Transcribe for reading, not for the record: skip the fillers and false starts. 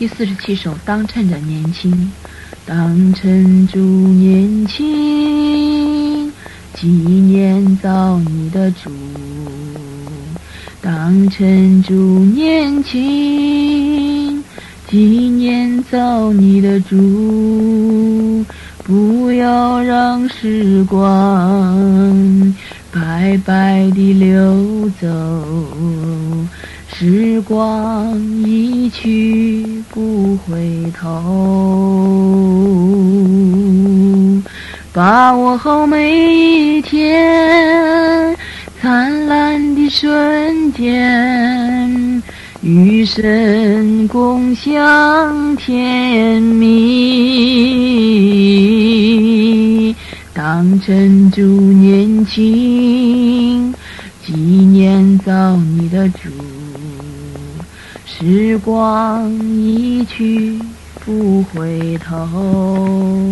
第47首，当趁着年轻。当趁住年轻，纪念造你的主。当趁住年轻，纪念造你的主。不要让时光白白地流走，时光一去不回头。把握好每一天灿烂的瞬间，与神共享甜蜜。当趁住年轻，纪念造你的主。时光一去不回头。